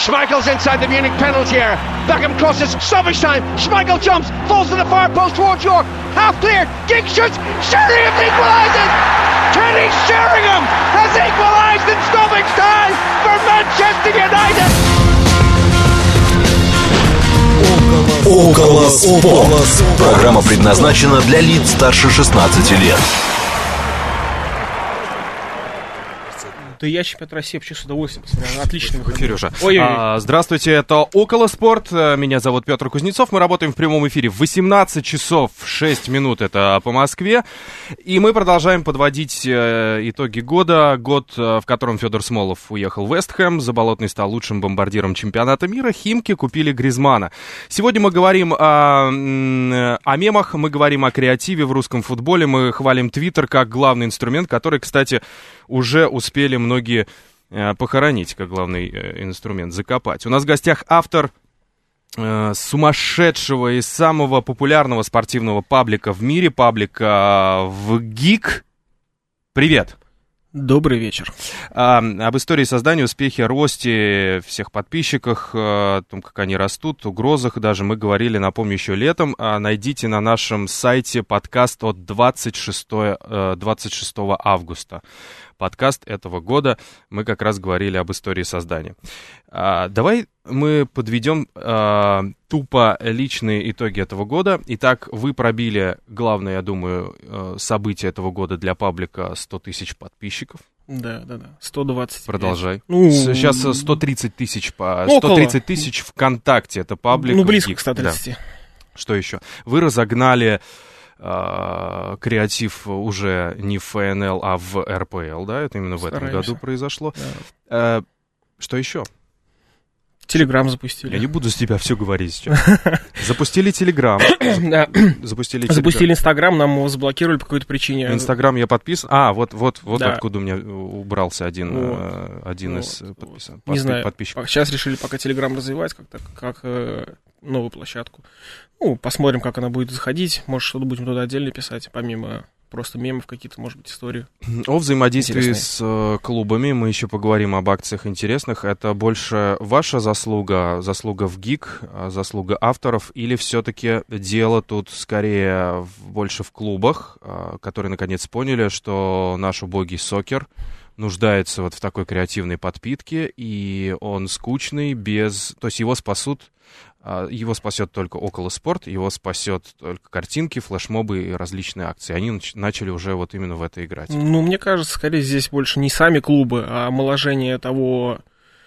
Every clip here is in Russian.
Schmeichel's inside the Munich penalty area. Beckham crosses, stoppage time. Schmeichel jumps, falls to the far post towards York. Half clear, Giggs shoots, Sheringham equalises! Kenny Sheringham has equalised in stoppage time for Manchester United! Около спорт. Программа предназначена для лиц старше 16 лет. Да я Чемпионат России вообще с удовольствием посмотрел. Отличный выход. Сережа. Здравствуйте, это Около Спорт. Меня зовут Петр Кузнецов. Мы работаем в прямом эфире в 18 часов 6 минут, это по Москве. И мы продолжаем подводить итоги года. Год, в котором Федор Смолов уехал в Вест Хэм. Заболотный стал лучшим бомбардиром чемпионата мира. Химки купили Гризмана. Сегодня мы говорим о мемах, мы говорим о креативе в русском футболе. Мы хвалим Твиттер как главный инструмент, который, кстати, уже успели многие похоронить как главный инструмент, закопать. У нас в гостях автор сумасшедшего и самого популярного спортивного паблика в мире, паблика VGeek. Привет! Добрый вечер. Об истории создания, успехе, росте всех подписчиках, о том, как они растут, угрозах даже мы говорили, напомню, еще летом. Найдите на нашем сайте подкаст от 26 августа. Подкаст этого года. Мы как раз говорили об истории создания. Давай мы подведем тупо личные итоги этого года. Итак, вы пробили главное, я думаю, событие этого года для паблика — 100 тысяч подписчиков. Да. 120. Продолжай. Сейчас 130 тысяч 130 тысяч ВКонтакте. Это паблик. Близко к 130. Да. Что еще? Вы разогнали креатив уже не в ФНЛ, а в РПЛ, да? Это именно в этом году произошло. Да. Что еще? Телеграм запустили. Я не буду с тебя все говорить сейчас. Запустили Телеграм. Запустили Инстаграм, нам его заблокировали по какой-то причине. Инстаграм я подписан. Вот откуда у меня убрался один из подписчиков. Не знаю, сейчас решили пока Телеграм развивать как новую площадку. Посмотрим, как она будет заходить. Может, что-то будем туда отдельно писать, помимо просто мемов, какие-то, может быть, истории. О взаимодействии с клубами мы еще поговорим, об акциях интересных. Это больше ваша заслуга VGeek, заслуга авторов, или все-таки дело тут скорее больше в клубах, которые наконец поняли, что наш убогий сокер нуждается вот в такой креативной подпитке, и он скучный, то есть его спасет только Около Спорт, его спасет только картинки, флешмобы и различные акции. Они начали уже вот именно в это играть. Мне кажется, скорее здесь больше не сами клубы, а омоложение того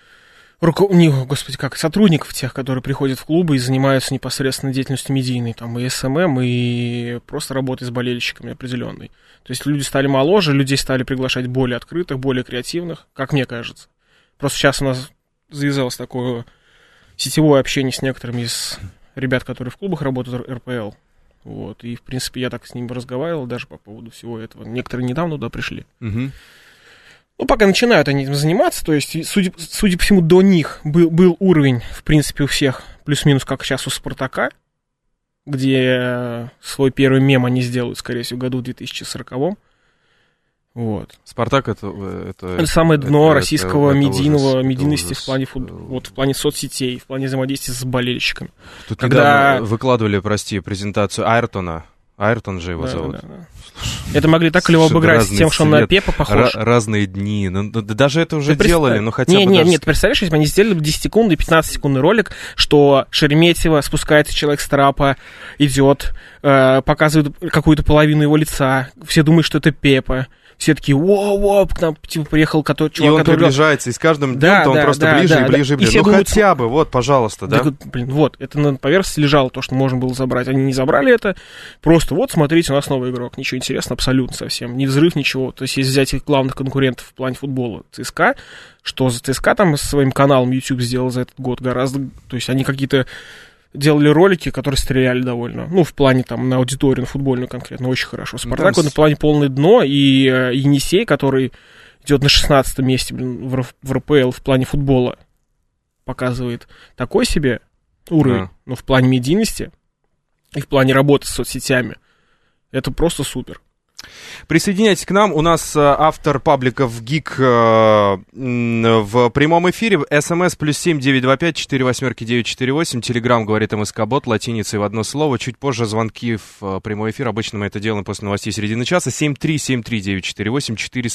сотрудников тех, которые приходят в клубы и занимаются непосредственно деятельностью медийной, там и СММ, и просто работой с болельщиками определенной. То есть люди стали моложе, людей стали приглашать более открытых, более креативных, как мне кажется. Просто сейчас у нас завязалось такое сетевое общение с некоторыми из ребят, которые в клубах работают, РПЛ. И, в принципе, я так с ними разговаривал даже по поводу всего этого. Некоторые недавно туда пришли. Пока начинают они этим заниматься, то есть, судя по всему, до них был уровень, в принципе, у всех плюс-минус, как сейчас у «Спартака», где свой первый мем они сделают, скорее всего, в году 2040-м. «Спартак» — это самое дно российского медийности в плане в плане соцсетей, в плане взаимодействия с болельщиками. Тут когда выкладывали, презентацию Айртона. Айртон же его зовут. Да. Это могли так легко обыграть с тем, что он на Пепа похож. Разные дни. Даже это уже делали, но хотя бы... Нет, представляешь, если бы они сделали 10-секундный, 15-секундный ролик, что Шереметьево спускается человек с трапа, идет, показывает какую-то половину его лица, все думают, что это Пепа. Все такие, к нам приехал чувак, и он приближается, и с каждым днем он просто ближе и ближе. Думают, хотя бы, пожалуйста, да? Это на поверхности лежало то, что можно было забрать. Они не забрали это, просто смотрите, у нас новый игрок. Ничего интересного абсолютно совсем. Ни взрыв, ничего. То есть, если взять их главных конкурентов в плане футбола, ЦСКА, что за ЦСКА там со своим каналом YouTube сделал за этот год гораздо... То есть, они какие-то делали ролики, которые стреляли довольно. В плане там на аудиторию, на футбольную конкретно, очень хорошо. «Спартак» в плане полное дно, и Енисей, который идет на 16 месте в РПЛ в плане футбола, показывает такой себе уровень, в плане медийности и в плане работы с соцсетями. Это просто супер. Присоединяйтесь к нам. У нас автор пабликов ГИК в прямом эфире. СМС +7 925 48 948. Телеграм говорит МСК-бот латиницей в одно слово. Чуть позже звонки в прямой эфир. Обычно мы это делаем после новостей середины часа. 7373948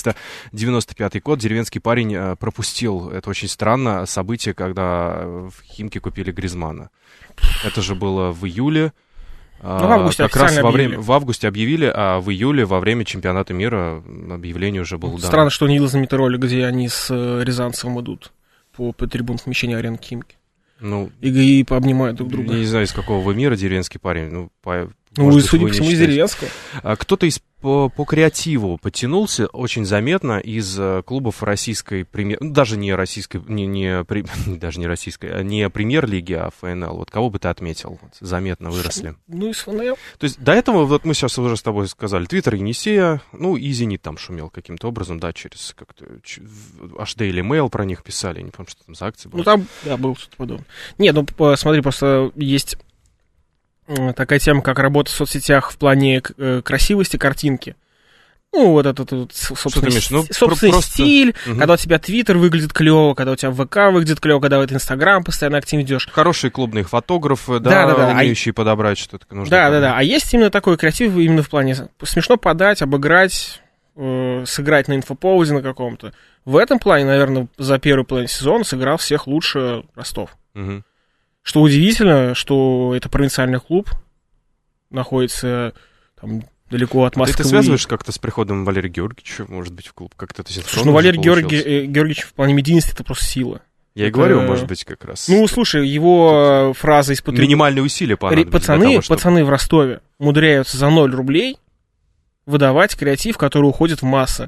495 код. Деревенский парень пропустил. Это очень странно. Событие, когда в Химки купили Гризманна. Это же было в июле. В августе как раз объявили. в августе объявили, а в июле во время чемпионата мира объявление уже было дано. Странно, что не видел знаменитый ролик, где они с Рязанцевым идут по трибунам помещения арены Химки. И пообнимают друг друга. Я не знаю, из какого вы мира деревенский парень. Судя по всему, из деревенского. Кто-то по креативу подтянулся очень заметно из клубов российской премьер... Даже не российской, даже не российской, а не премьер-лиги, а ФНЛ. Вот кого бы ты отметил? Заметно выросли. Из ФНЛ. То есть до этого, вот мы сейчас уже с тобой сказали, Твиттер Енисея, и Зенит там шумел каким-то образом, да, через как-то аж Daily Mail про них писали, я не помню, что там за акции было. Там, да, было что-то подобное. Нет, смотри, просто есть такая тема, как работа в соцсетях в плане красивости картинки. Вот этот собственный стиль, когда у тебя Твиттер выглядит клево, когда у тебя ВК выглядит клево, когда в Инстаграм постоянно активно идешь. Хорошие клубные фотографы, умеющие подобрать что-то нужно. Да. А есть именно такой креатив, именно в плане смешно подать, обыграть, сыграть на инфоповоде на каком-то. В этом плане, наверное, за первый половину сезона сыграл всех лучше Ростов. Угу. Что удивительно, что это провинциальный клуб, находится там далеко от Москвы. Ты связываешь как-то с приходом Валерия Георгиевича, может быть, в клуб? Как-то это синхронно Валерий Георгиевич в плане медийности — это просто сила. Я и говорю, может быть, как раз. Слушай, его фраза из-под... Минимальные усилия понадобились. Пацаны в Ростове умудряются за 0 рублей выдавать креатив, который уходит в массы.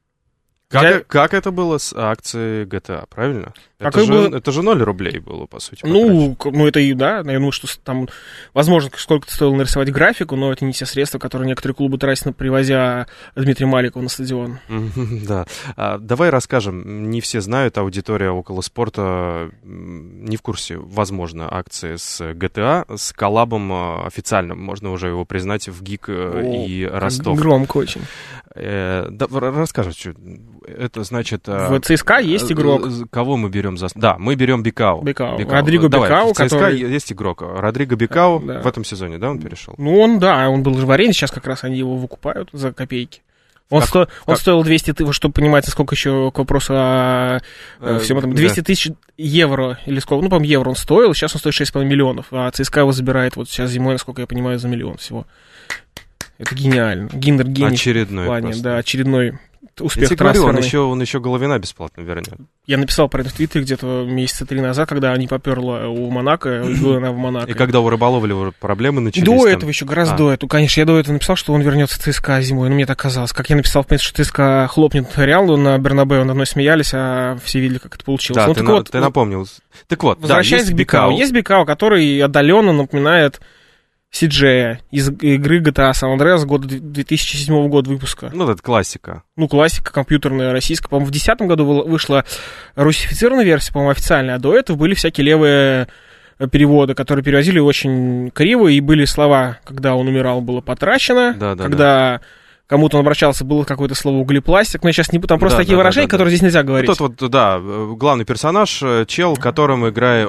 Как это было с акцией GTA, правильно? Это же 0 рублей было, по сути. Это и да. Я думаю, что там, возможно, сколько-то стоило нарисовать графику, но это не те средства, которые некоторые клубы тратят, привозя Дмитрия Маликова на стадион. Да. Давай расскажем. Не все знают, аудитория около спорта не в курсе, возможно, акции с GTA, с коллабом официальным. Можно уже его признать в ГИК и Ростов. Громко очень. Расскажи, что это значит... В ЦСКА есть игрок. Кого мы берем за... Да, мы берем Бекау. Родриго Бекау, в ЦСКА есть игрок. Родриго Бекау в этом сезоне, да, он перешел? Он был же в арене, сейчас как раз они его выкупают за копейки. Он стоил 200 тысяч, чтобы понимать, сколько еще к вопросу о всем этом. 200 тысяч евро, или сколько, по-моему, евро он стоил, сейчас он стоит 6,5 миллионов, а ЦСКА его забирает вот сейчас зимой, насколько я понимаю, за 1 миллион всего. Это гениально. Гиндер гений. Очередной. В плане, да, очередной успех трансферный. Он еще Головина бесплатно вернет. Я написал про это в Твиттере где-то месяца 3 назад, когда они поперла у Монако, Головина в Монако. И когда у Рыболовля проблемы начались. До этого еще, гораздо до этого. Конечно, я до этого написал, что он вернется в ЦСКА зимой, но мне так казалось. Как я написал, в принципе, что ЦСКА хлопнет Реал на Бернабеу, над мной смеялись, а все видели, как это получилось. Да, ты напомнил. Так вот, возвращаясь к Бекау. Есть Бекау, который отдаленно напоминает Сиджея из игры GTA San Andreas года 2007 года выпуска. Это классика. Классика компьютерная, российская. По-моему, в 2010 году вышла русифицированная версия, по-моему, официальная, а до этого были всякие левые переводы, которые переводили очень криво, и были слова, когда он умирал, было потрачено, когда кому-то он обращался, было какое-то слово углепластик, но я сейчас не... Там просто такие выражения, которые здесь нельзя говорить. Главный персонаж, чел, которым играет...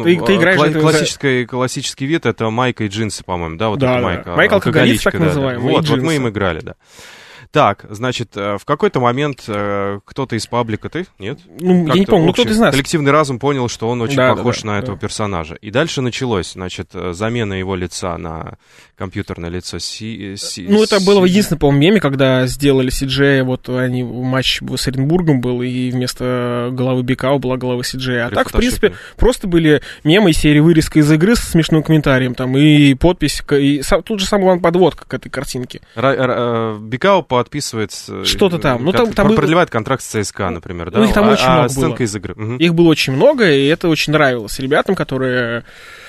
Классический вид — это майка и джинсы, по-моему, да? Майка алкоголист, так называемый. Вот мы им играли, да. Так, значит, в какой-то момент кто-то из паблика, ты? Нет? Я не помню, кто-то из нас. Коллективный разум понял, что он очень похож на этого персонажа. И дальше началось, значит, замена его лица на компьютерное лицо. Это было единственное, по-моему, меме, когда сделали Сиджея, они матч с Оренбургом был, и вместо головы Бекау была голова Сиджея. А так, в принципе, просто были мемы из серии вырезка из игры с смешным комментарием, там, и подпись, и тут же самая подводка к этой картинке. Бекау подписывается... Что-то там. Продлевает контракт с ЦСКА, например, да? Их там очень много сценка было. Из игры. Их было очень много, и это очень нравилось ребятам, которые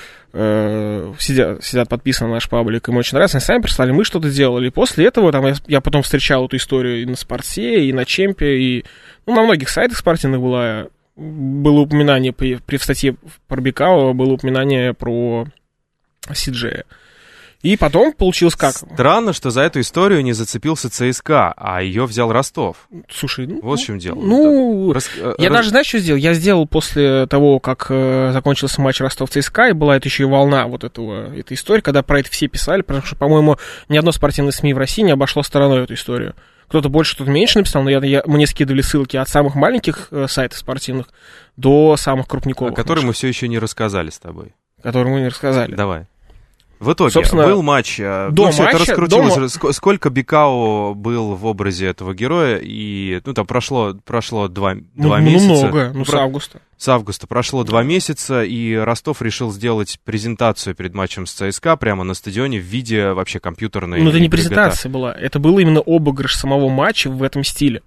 сидят подписаны на наш паблик, им очень нравится. Они сами прислали, мы что-то делали. И после этого я потом встречал эту историю и на Спорте, и на Чемпе, и на многих сайтах спортивных было упоминание в статье про Бекау, было упоминание про Сиджея. И потом получилось как? Странно, что за эту историю не зацепился ЦСКА, а ее взял Ростов. Слушай, Вот в чем дело. Я даже, знаешь, что сделал? Я сделал после того, как закончился матч Ростов-ЦСКА, и была это еще и волна вот этой истории, когда про это все писали, потому что, по-моему, ни одно спортивное СМИ в России не обошло стороной эту историю. Кто-то больше, кто-то меньше написал, но мне скидывали ссылки от самых маленьких сайтов спортивных до самых крупниковых. О которых мы все еще не рассказали с тобой. Которые мы не рассказали. Давай. В итоге, собственно, был матч, до матча, это раскрутилось. Сколько Бикао был в образе этого героя, и, там прошло 2 месяца. Много, с августа. С августа прошло 2 месяца, и Ростов решил сделать презентацию перед матчем с ЦСКА прямо на стадионе в виде вообще компьютерной. Это не презентация была, это был именно обыгрыш самого матча в этом стиле.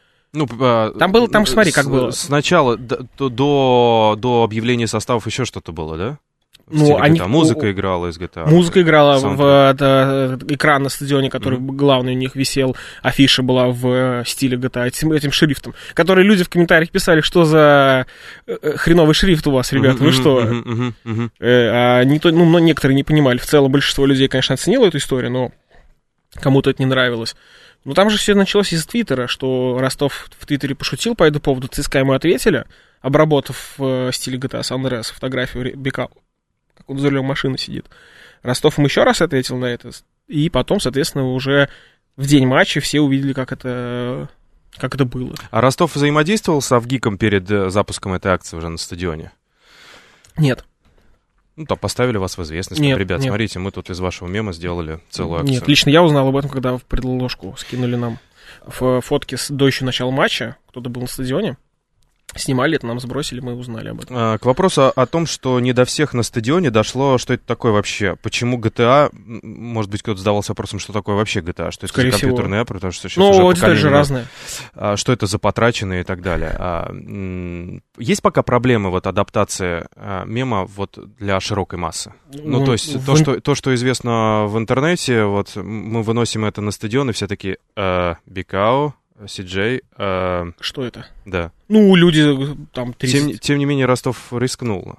Там смотри, как было. Сначала, до объявления составов еще что-то было, да? Музыка играла из GTA. Музыка играла в экран на стадионе, который главный у них висел, афиша была в стиле GTA, этим шрифтом, которые люди в комментариях писали, что за хреновый шрифт у вас, ребята, вы что? Некоторые не понимали, в целом большинство людей, конечно, оценило эту историю, но кому-то это не нравилось. Но там же все началось из Твиттера, что Ростов в Твиттере пошутил по этому поводу, ЦСКА ему ответили, обработав в стиле GTA San Andreas фотографию Бикао, как он за рулем машины сидит. Ростов им еще раз ответил на это, и потом, соответственно, уже в день матча все увидели, как это было. А Ростов взаимодействовал с Авгиком перед запуском этой акции уже на стадионе? Нет. Поставили вас в известность. Нет, ребят, нет. Смотрите, мы тут из вашего мема сделали целую акцию. Нет, лично я узнал об этом, когда в предложку скинули нам фотки до еще начала матча, кто-то был на стадионе. Снимали это, нам сбросили, мы узнали об этом. К вопросу о том, что не до всех на стадионе дошло, что это такое вообще. Почему GTA? Может быть, кто-то задавался вопросом, что такое вообще GTA? Что это за компьютерная апп, потому что сейчас уже аудитория же разная. Что это за потраченные и так далее. Есть пока проблемы адаптации мема для широкой массы? То есть то, что известно в интернете, мы выносим это на стадион, и все такие Бикао, CJ. Что это? Да. Люди там 30... Тем не менее, Ростов рискнул.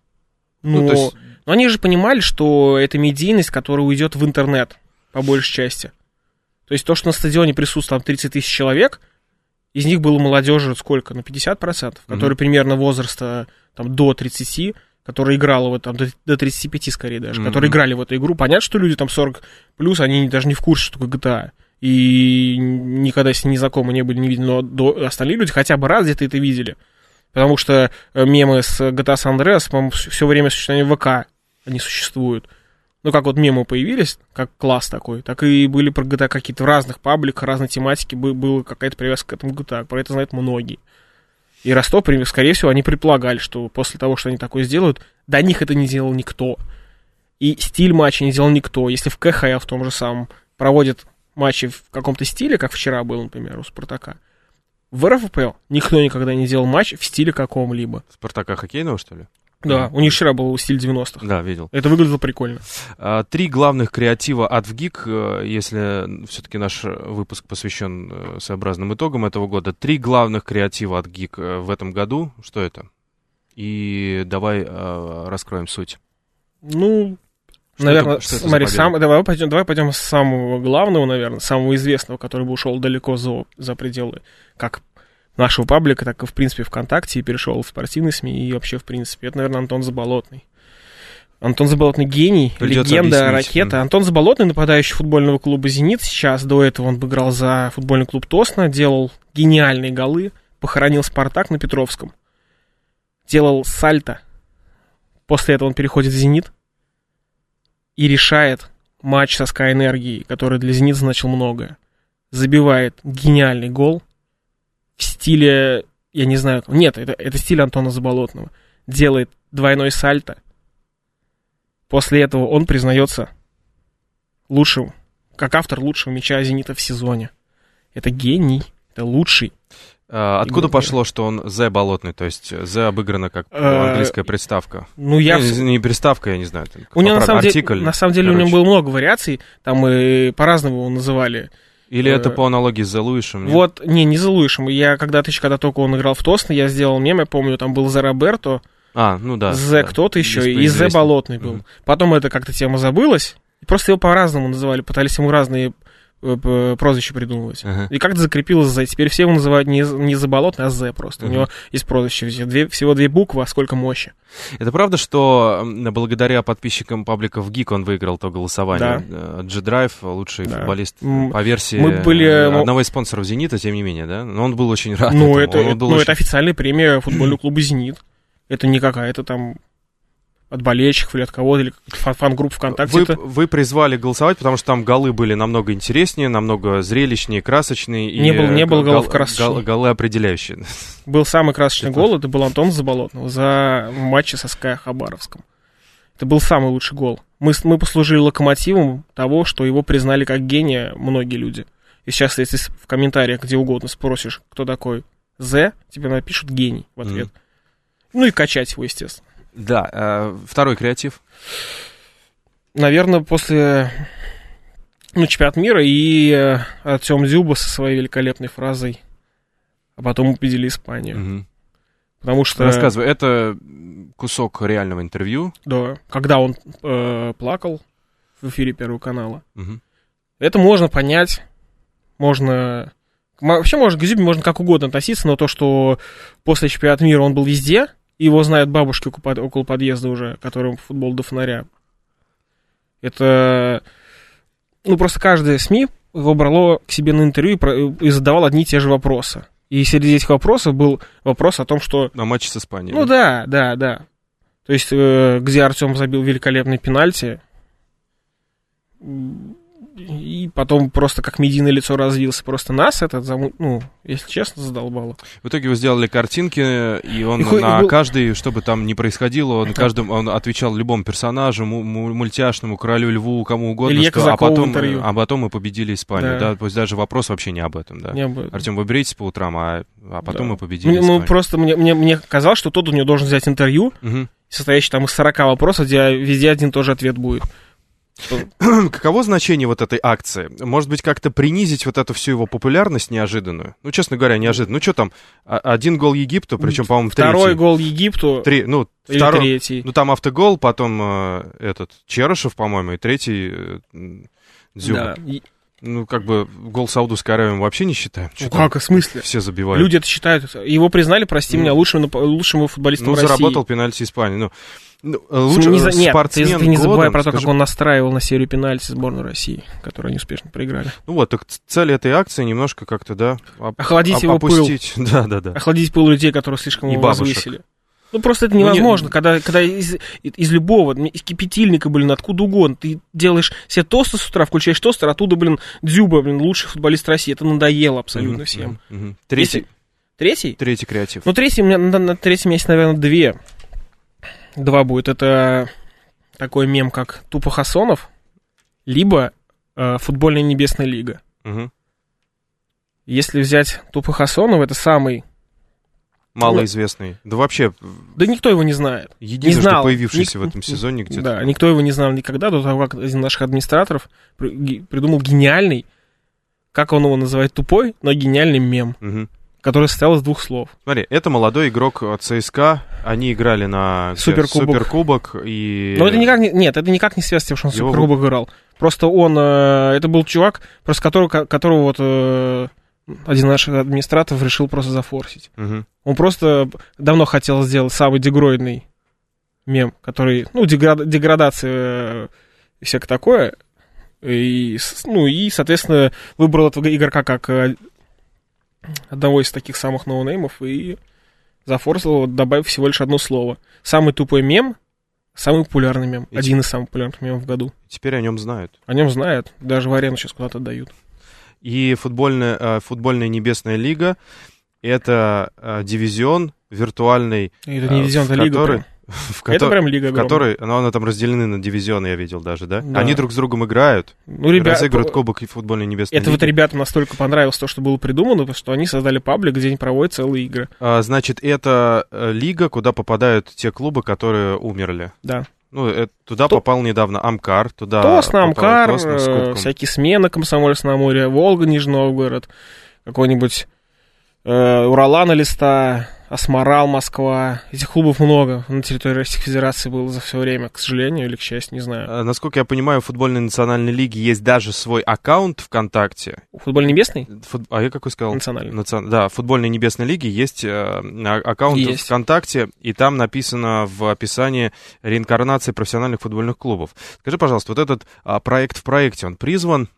Но они же понимали, что это медийность, которая уйдет в интернет, по большей части. То есть то, что на стадионе присутствовало 30 тысяч человек, из них было молодежи сколько? 50%, которые примерно возраста до 30, которая играла до 35 скорее даже, которые играли в эту игру. Понятно, что люди 40+, они даже не в курсе, что такое GTA. И никогда с ней не знакомы, не были, не видели, но остальные люди хотя бы раз где-то это видели. Потому что мемы с GTA San Andreas, по-моему, все время существования ВК они существуют. Как мемы появились, как класс такой, так и были про GTA какие-то в разных пабликах, разной тематике, была какая-то привязка к этому GTA, про это знают многие. И Ростов, скорее всего, они предполагали, что после того, что они такое сделают, до них это не делал никто. И стиль матча не делал никто. Если в КХЛ в том же самом проводят матчи в каком-то стиле, как вчера был, например, у Спартака, в РФПЛ никто никогда не делал матч в стиле каком-либо. Спартака хоккейного, что ли? Да, у них вчера был стиль 90-х. Да, видел. Это выглядело прикольно. 3 главных креатива от ВГИК, если все-таки наш выпуск посвящен своеобразным итогам этого года. 3 главных креатива от ГИК в этом году. Что это? И давай раскроем суть. Наверное, смотри, давай пойдем с самого главного, наверное, самого известного, который бы ушел далеко за пределы как нашего паблика, так и, в принципе, ВКонтакте, и перешел в спортивные СМИ, и вообще, в принципе, это, наверное, Антон Заболотный. Антон Заболотный гений, легенда, ракета. Антон Заболотный, нападающий футбольного клуба «Зенит». Сейчас, до этого он бы играл за футбольный клуб «Тосно», делал гениальные голы, похоронил «Спартак» на Петровском, делал сальто. После этого он переходит в «Зенит» и решает матч со Sky Энергией, который для «Зенита» значил многое. Забивает гениальный гол в стиле, я не знаю, нет, это стиль Антона Заболотного. Делает двойной сальто. После этого он признается лучшим, как автор лучшего мяча «Зенита» в сезоне. Это гений, это лучший. Откуда пошло, что он «Зе» Болотный, то есть «Зе» обыграно как английская приставка? Не приставка, я не знаю. У него на самом деле у него было много вариаций, там и по-разному его называли. Или это по аналогии с «Зе Луишем»? Не «Зе Луишем». Я когда только он играл в Тосно, я сделал мем, я помню, там был «Зе Роберто», «Зе» кто-то еще, и «Зе Болотный» был. Потом эта как-то тема забылась, Просто его по-разному называли, пытались ему разные прозвища придумывать. И как-то закрепилось «З». Теперь все его называют не Заболотный, а «З» просто. У него есть прозвище. Всего 2 буквы, а сколько мощи. Это правда, что благодаря подписчикам пабликов Geek он выиграл то голосование? Да. G-Drive, лучший футболист по версии одного из спонсоров «Зенита», тем не менее, да? Но он был очень рад этому. Это официальная премия футбольного клуба «Зенит». Это не какая-то там... от болельщиков или от кого-то, или фан-групп ВКонтакте. Вы призвали голосовать, потому что там голы были намного интереснее, намного зрелищнее, красочнее. Не было голов красочнее. Голы определяющие. Был самый красочный гол, это был Антон Заболотного за матче со СКА Хабаровском. Это был самый лучший гол. Мы послужили локомотивом того, что его признали как гения многие люди. И сейчас, если в комментариях где угодно спросишь, кто такой «З», тебе напишут «гений» в ответ. Ну и качать его, естественно. Да, второй креатив. Наверное, после чемпионата мира и Артем Дзюба со своей великолепной фразой «А потом мы победили Испанию». Потому что... Рассказывай, это кусок реального интервью. Да, когда он плакал в эфире Первого канала. Это можно понять, можно... Вообще, к Дзюбе можно как угодно относиться, но то, что после чемпионата мира он был везде... Его знают бабушки около подъезда уже, которым футбол до фонаря. Это... просто каждое СМИ его брало к себе на интервью и задавал одни и те же вопросы. И среди этих вопросов был вопрос о том, что... На матче с Испанией. Да. То есть, где Артем забил великолепный пенальти, и потом просто как медийное лицо развился. Просто нас это, если честно, задолбало. В итоге вы сделали картинки, и он каждый, что бы там ни происходило, он отвечал любому персонажу, мультяшному, королю льву, кому угодно, а потом мы победили Испанию. Да. Пусть даже вопрос вообще не об этом. Да. Артем, вы бреетесь по утрам, а потом мы победили Испанию. Просто мне казалось, что тот у него должен взять интервью, состоящий там из 40 вопросов, где везде один и тот же ответ будет. Каково значение вот этой акции? Может быть, как-то принизить вот эту всю его популярность неожиданную? Честно говоря, неожиданно. Что там? 1 гол Египту, причем, по-моему, второй гол Египту. Третий. Там автогол, потом Черышев, по-моему, и третий Дзюба. Да. Гол Саудовской Аравии мы вообще не считаем. Как, в смысле? Все забивают. Люди это считают. Его признали, прости меня, лучшим футболистом России. Заработал пенальти Испании. Лучший спортсмен ты не забывай про то, как он настраивал на серию пенальти сборную России, которую они успешно проиграли. Так цель этой акции немножко как-то, да, охладить его опустить. Пыл. Да. Охладить пыл людей, которые слишком его возвысили. Просто это невозможно, когда из любого, из кипятильника, откуда угодно, ты делаешь себе тосты с утра, включаешь тостер, оттуда, Дзюба, лучший футболист России. Это надоело абсолютно всем. Третий? Третий креатив. Третий, на третьем есть, наверное, два будет. Это такой мем, как Тупо Хасонов, либо футбольная Небесная Лига. Если взять Тупо Хасонова, это самый... Малоизвестный. Да вообще... Да никто его не знает. Единожды появившийся в этом сезоне где-то. Да, никто его не знал никогда, до того, как один из наших администраторов придумал гениальный, как он его называет, тупой, но гениальный мем, который состоял из 2 слов. Смотри, это молодой игрок от ЦСКА, они играли на Суперкубок и... Но это никак не связано с тем, что он Суперкубок играл. Просто это был чувак, просто которого один из наших администраторов решил просто зафорсить. Он просто давно хотел сделать самый дегроидный мем, который, деградация и всякое такое. И, соответственно, выбрал этого игрока как одного из таких самых ноунеймов и зафорсил его, добавив всего лишь одно слово. Самый тупой мем, самый популярный мем. Один из самых популярных мемов в году. Теперь о нем знают. О нем знают. Даже в арену сейчас куда-то отдают. И футбольная Небесная Лига — это дивизион виртуальный. Это не дивизион, это лига. Это прям лига огромная. В которой, она там разделены на дивизионы, я видел даже, да? Да. Они друг с другом играют, разыгрывают кубок и футбольной Небесной Лиги. Это ребятам настолько понравилось то, что было придумано, что они создали паблик, где они проводят целые игры. Значит, это лига, куда попадают те клубы, которые умерли. Да. Туда попал недавно Амкар, туда Тосно, Амкар, всякие смены Комсомольск на Амуре, Волга, Нижний Новгород, какой-нибудь Уралана Листа, Асморал, Москва. Этих клубов много на территории Российской Федерации было за все время, к сожалению или к счастью, не знаю. Насколько я понимаю, в футбольной национальной лиге есть даже свой аккаунт ВКонтакте. Футбольный небесный? А я какой сказал? Национальный. Да, в футбольной небесной лиге есть аккаунт ВКонтакте, и там написано в описании реинкарнация профессиональных футбольных клубов. Скажи, пожалуйста, вот этот проект в проекте, он призван,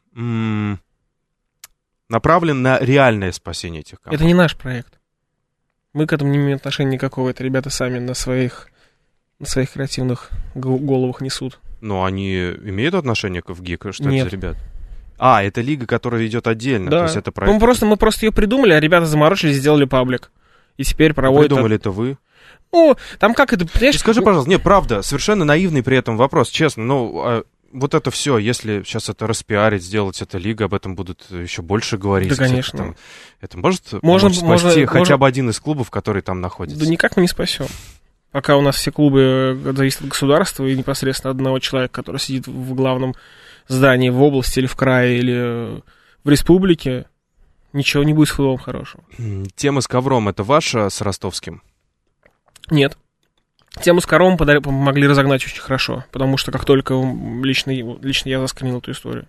направлен на реальное спасение этих команд? Это не наш проект. Мы к этому не имеем отношения никакого. Это ребята сами на своих креативных головах несут. Но они имеют отношение к ВГИК? Что Нет. это за ребят? Это лига, которая идет отдельно. Да. То есть это проект... Мы просто ее придумали, а ребята заморочились, сделали паблик. И теперь проводят... Придумали это вы? Там как это... Понимаешь? Скажи, пожалуйста, нет, правда, совершенно наивный при этом вопрос, честно, вот это все, если сейчас это распиарить, сделать это лига, об этом будут еще больше говорить. Да, конечно. Это может спасти хотя бы один из клубов, который там находится? Да никак мы не спасем. Пока у нас все клубы зависят от государства и непосредственно от одного человека, который сидит в главном здании в области или в крае, или в республике, ничего не будет с футболом хорошего. Тема с ковром, это ваша с ростовским? Нет. Тему с коровом помогли разогнать очень хорошо, потому что как только лично я заскринил эту историю.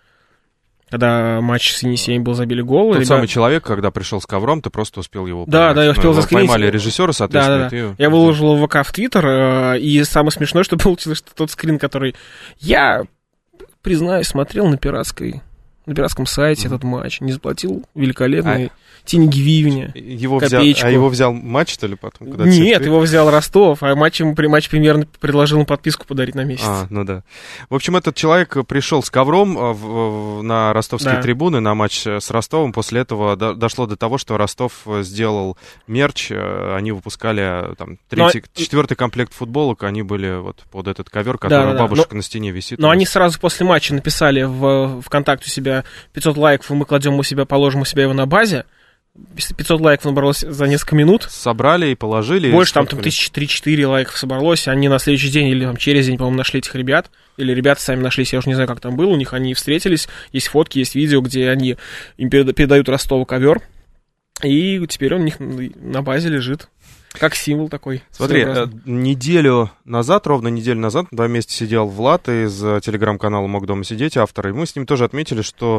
Когда матч с Енисеем был, забили гол. Тот самый человек, когда пришел с ковром, ты просто успел его поймать. Да, я успел заскринить. Поймали режиссера, соответственно. Да. Я выложил в ВК в Твиттер, и самое смешное, что получилось, что тот скрин, который я, признаюсь, смотрел на пиратском сайте этот матч, не заплатил великолепный Тинги Вивне. Его взял матч, что ли, потом? Нет, его взял Ростов, а матч примерно предложил ему подписку подарить на месяц. Ну да. В общем, этот человек пришел с ковром на ростовские трибуны на матч с Ростовом. После этого дошло до того, что Ростов сделал мерч. Они выпускали там 4-й комплект футболок. Они были вот под этот ковер, который у бабушек на стене висит. Но они сразу после матча написали в ВКонтакте у себя 500 лайков, и мы положим у себя его на базе. 500 лайков набралось за несколько минут. Собрали и положили. Больше там 3-4 лайков собралось. Они на следующий день или там, через день, по-моему, нашли этих ребят. Или ребята сами нашлись, я уже не знаю, как там было. У них они встретились. Есть фотки, есть видео, где они им передают Ростову ковер. И теперь он у них на базе лежит. Как символ такой. Смотри, ровно неделю назад, 2 вместе сидел Влад из телеграм-канала «Мог дома сидеть», автор, и мы с ним тоже отметили, что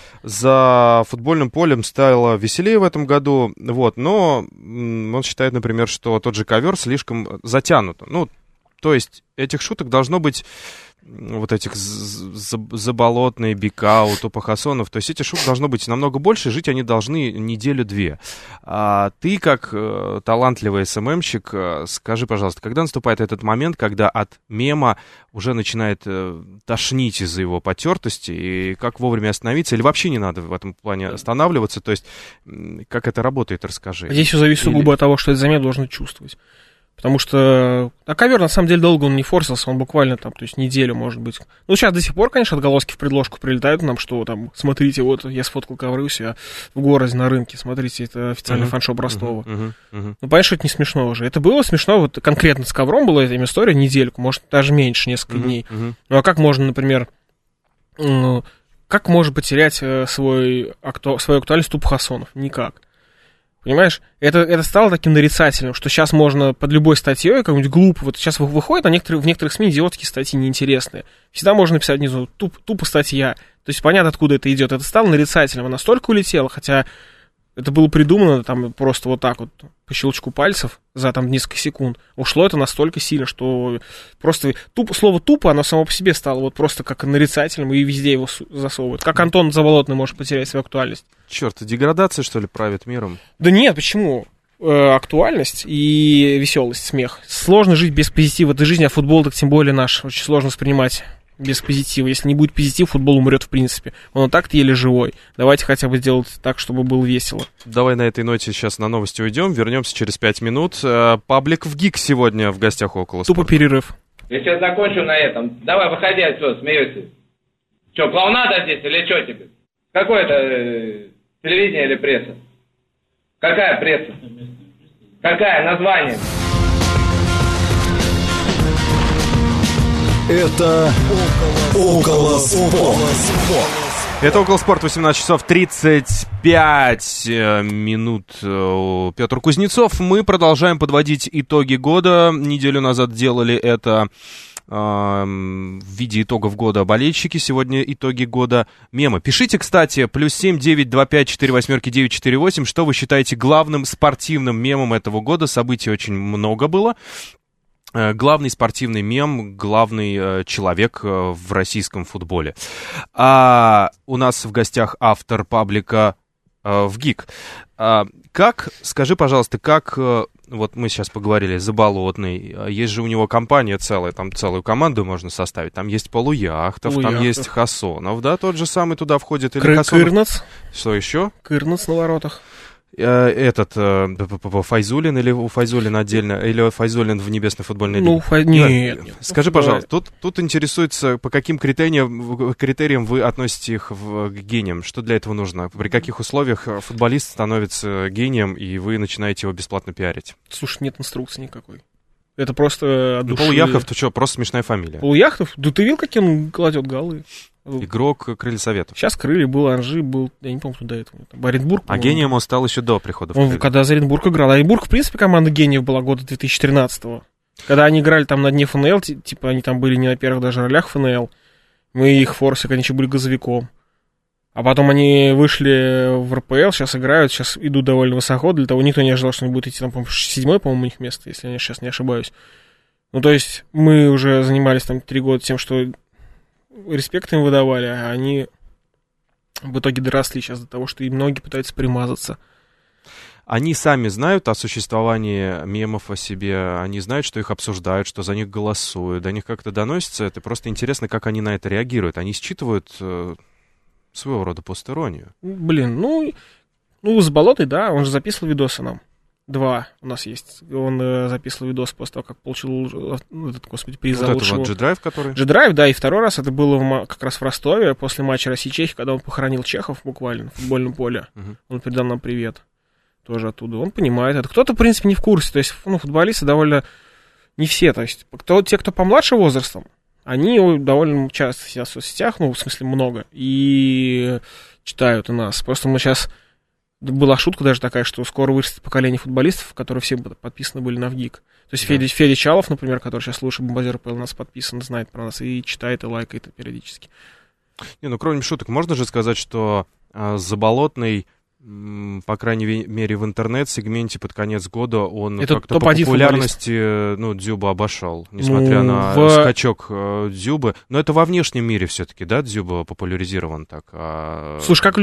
за футбольным полем стало веселее в этом году, но он считает, например, что тот же ковер слишком затянут. То есть этих шуток должно быть, вот этих заболотные, бикаут, Пахасонов, то есть этих шуток должно быть намного больше, жить они должны 1-2. А ты, как талантливый СММщик, скажи, пожалуйста, когда наступает этот момент, когда от мема уже начинает тошнить из-за его потертости, и как вовремя остановиться, или вообще не надо в этом плане останавливаться, то есть как это работает, расскажи. Здесь все зависит сугубо от того, что этот замес должен чувствовать. Потому что ковер, на самом деле, долго он не форсился, он буквально там, то есть неделю, может быть. Сейчас до сих пор, конечно, отголоски в предложку прилетают нам, что там, смотрите, вот я сфоткал ковры у себя в городе на рынке, смотрите, это официальный фан-шоп Ростова. Понятно, что это не смешно уже. Это было смешно, вот конкретно с ковром была эта история недельку, может, даже меньше, несколько дней. А как можно, например, как можно потерять свою актуальность у Пахасонов? Никак. Понимаешь, это стало таким нарицательным, что сейчас можно под любой статьей, как-нибудь глупо, вот сейчас выходит, в некоторых СМИ идиотские статьи неинтересные. Всегда можно написать внизу тупо статья. То есть понятно, откуда это идет. Это стало нарицательным, оно настолько улетело, хотя это было придумано там просто вот так вот, по щелчку пальцев за там несколько секунд. Ушло это настолько сильно, что просто слово «тупо», оно само по себе стало вот просто как нарицательным, и везде его засовывают. Как Антон Заболотный может потерять свою актуальность. Черт, деградация, что ли, правит миром? Да нет, почему? Актуальность и веселость, смех. Сложно жить без позитива в этой жизни, а футбол так тем более наш. Очень сложно воспринимать без позитива. Если не будет позитива, футбол умрет в принципе. Он и так-то еле живой. Давайте хотя бы сделать так, чтобы было весело. Давай на этой ноте сейчас на новости уйдем. Вернемся через 5 минут. Паблик ВГИК сегодня в гостях около спорта. Тупо перерыв. Я сейчас закончу на этом. Давай, выходи отсюда, смеешься. Че, клоунада здесь или что тебе? Какое это телевидение или пресса? Какая пресса? Какая название? Это «Около спорт». Это «Около спорт», 18 часов 35 5 минут Петр Кузнецов. Мы продолжаем подводить итоги года. Неделю назад делали это в виде итогов года болельщики. Сегодня итоги года мемы. Пишите, кстати, +7 925 48 948, что вы считаете главным спортивным мемом этого года. Событий очень много было. Главный спортивный мем, главный человек в российском футболе. А у нас в гостях автор паблика ВГИК. Скажи, пожалуйста, вот мы сейчас поговорили, Заболотный, есть же у него компания целая, там целую команду можно составить, там есть Полуяхтов, там есть Хасонов, да, тот же самый туда входит. Или Кырнац. Что еще? Кырнац на воротах. Файзулин, или у Файзулина отдельно, или Файзулин в небесной футбольной лиге? Нет. Скажи, пожалуйста, тут интересуется, по каким критериям вы относите их к гениям? Что для этого нужно? При каких условиях футболист становится гением, и вы начинаете его бесплатно пиарить? Слушай, нет инструкции никакой. Это просто от души. Полуяхтов, ты что, просто смешная фамилия. Полуяхтов? Да ты видел, как он кладет голы? Игрок Крылья Советов. Сейчас Крылья, был Анжи, был, я не помню, до этого. Оренбург. А гением он стал еще до прихода в Крылья. Когда за Оренбург играл. Оренбург, в принципе, команда гениев была года 2013-го. Когда они играли там на дне ФНЛ, типа они там были не на первых даже ролях ФНЛ. Мы их форсик, они еще были газовиком. А потом они вышли в РПЛ, сейчас играют, сейчас идут довольно высоко. Для того никто не ожидал, что они будут идти там, по-моему, 7-й, по-моему, у них место, если я сейчас не ошибаюсь. Ну, то есть мы уже занимались там 3 года тем, что респект им выдавали, а они в итоге доросли сейчас до того, что и многие пытаются примазаться. Они сами знают о существовании мемов о себе, они знают, что их обсуждают, что за них голосуют, до них как-то доносится. Это просто интересно, как они на это реагируют. Они считывают своего рода постеронию. Блин, ну, Заболотный, да, он же записывал видосы нам. 2 у нас есть. Он записывал видос после того, как получил приз за лучшего. Вот G-Drive, который? G-Drive, да, и второй раз это было как раз в Ростове, после матча России-Чехии, когда он похоронил чехов буквально в футбольном поле. Он передал нам привет тоже оттуда. Он понимает это. Кто-то, в принципе, не в курсе. То есть, футболисты довольно... Не все. То есть, те, кто помладше возрастом, они довольно часто сидят в соцсетях, в смысле, много, и читают у нас. Просто мы сейчас... Была шутка даже такая, что скоро вырастет поколение футболистов, которые все подписаны были на ВГИК. То есть Федя Чалов, например, который сейчас слушает Бомбардир ПЛ, у нас подписан, знает про нас и читает, и лайкает периодически. Кроме шуток, можно же сказать, что Заболотный, по крайней мере, в интернет-сегменте под конец года он это как-то по популярности Дзюба обошел, несмотря на скачок Дзюбы. Но это во внешнем мире все-таки, да, Дзюба популяризирован так. Слушай, как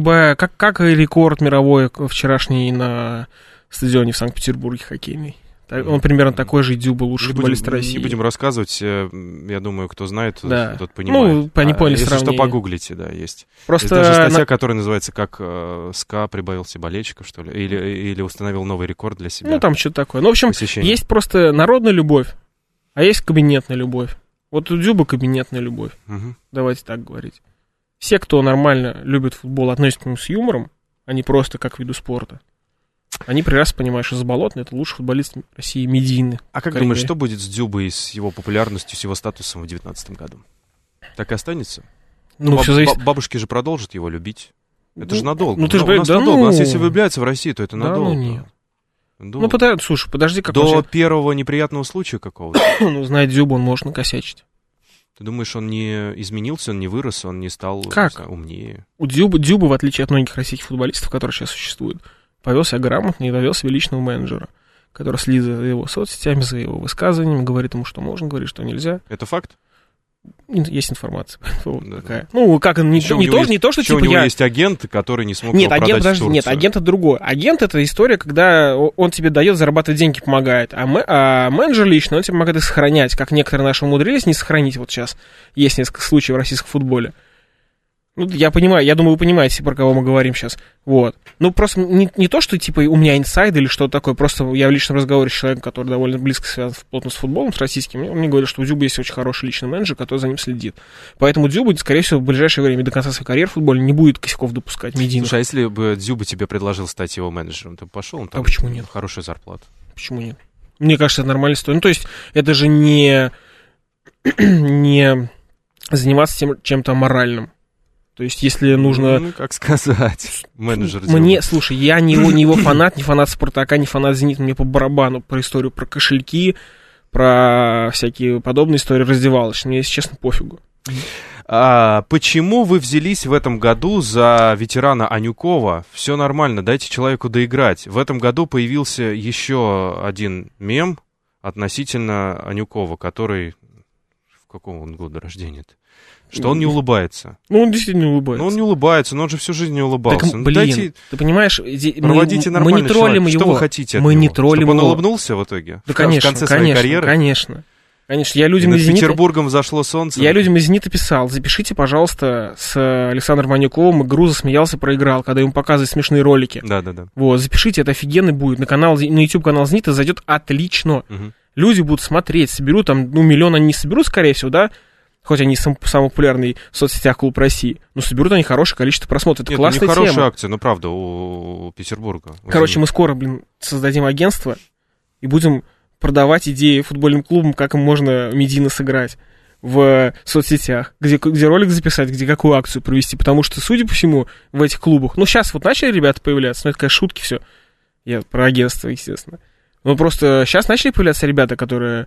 рекорд мировой вчерашний на стадионе в Санкт-Петербурге хоккейный. Он примерно такой же Дзюба, лучший футболист России. Не будем рассказывать, я думаю, кто знает, тот понимает. Ну, они поняли если сравнение. что, погуглите, да, есть. Просто есть даже статья, которая называется «Как СКА прибавил себе болельщиков», что ли, или установил новый рекорд для себя. Ну, там что-то такое. Ну, в общем, есть просто народная любовь, а есть кабинетная любовь. Вот у Дзюбы кабинетная любовь. Давайте так говорить. Все, кто нормально любит футбол, относятся к нему с юмором, а не просто как к виду спорта. Они прекрасно понимают, что Заболотный — это лучший футболист России, медийный. А как думаешь, что будет с Дзюбой, с его популярностью, с его статусом в 2019 году? Так и останется? Все зависит. Бабушки же продолжат его любить. Это же надолго. Ты же у нас надолго. У нас, если влюбляются в Россию, то это надолго. Нет. Долго. Слушай, подожди, как до первого неприятного случая какого-то. Зная Дзюбу, он может накосячить. Ты думаешь, он не изменился, он не вырос, он не стал умнее? У Дзюбы, в отличие от многих российских футболистов, которые сейчас существуют, повел себя грамотно и довел себе личного менеджера, который следит за его соцсетями, за его высказываниями, говорит ему, что можно говорить, что нельзя. Это факт? Есть информация такая. Ну, как не то, что типа у него есть агент, который не смог его продать в Турцию. Нет, агент это другое. Агент — это история, когда он тебе дает зарабатывать деньги, помогает. А менеджер лично, он тебе помогает их сохранять, как некоторые наши умудрились не сохранить. Вот сейчас есть несколько случаев в российском футболе. Ну, я понимаю, я думаю, вы понимаете, про кого мы говорим сейчас. Вот. Ну, просто не то, что, типа, у меня инсайд или что-то такое, просто я в личном разговоре с человеком, который довольно близко связан плотно с футболом, с российским, он мне говорит, что у Дзюбы есть очень хороший личный менеджер, который за ним следит. Поэтому Дзюба, скорее всего, в ближайшее время до конца своей карьеры в футболе не будет косяков допускать медийных. Слушай, а если бы Дзюба тебе предложил стать его менеджером, ты бы пошел? А почему нет? Хорошая зарплата. Почему нет? Мне кажется, это нормальная история. Ну, то есть, это же не заниматься чем-то моральным. То есть, если нужно... Ну, как сказать, менеджер. Слушай, я не его фанат, не фанат Спартака, не фанат Зенита, мне по барабану про историю, про кошельки, про всякие подобные истории раздевалочные. Мне, если честно, пофигу. Почему вы взялись в этом году за ветерана Анюкова? Все нормально, дайте человеку доиграть. В этом году появился еще один мем относительно Анюкова, который... В каком он году рождения-то? Что он не улыбается. Ну, он действительно не улыбается. Ну, он не улыбается, но он же всю жизнь не улыбался. Так, блин, ты понимаешь, проводите мы не троллим человека. его. Что вы хотите от мы него? не троллим Чтобы он его. улыбнулся в итоге? Да, конечно, в конце своей карьеры? Конечно. Я людям из «Зенита», Петербургом взошло солнце. Я людям из «Зенита» писал: запишите, пожалуйста, с Александром Манюковым игру «Засмеялся, проиграл», когда ему показывают смешные ролики. Да. Вот, запишите, это офигенно будет. На YouTube-канал «Зенита» зайдет отлично. Угу. Люди будут смотреть, соберут там, миллион они не соберут, скорее всего, да? Хоть они самый популярный в соцсетях клуб России, но соберут они хорошее количество просмотров. Это классная тема. Это хорошая акция, но правда, у Петербурга. Короче, мы скоро, создадим агентство и будем продавать идеи футбольным клубам, как им можно медийно сыграть в соцсетях, где ролик записать, где какую акцию провести, потому что, судя по всему, в этих клубах, сейчас вот начали ребята появляться, но это, конечно, шутки все, я про агентство, естественно, но просто сейчас начали появляться ребята, которые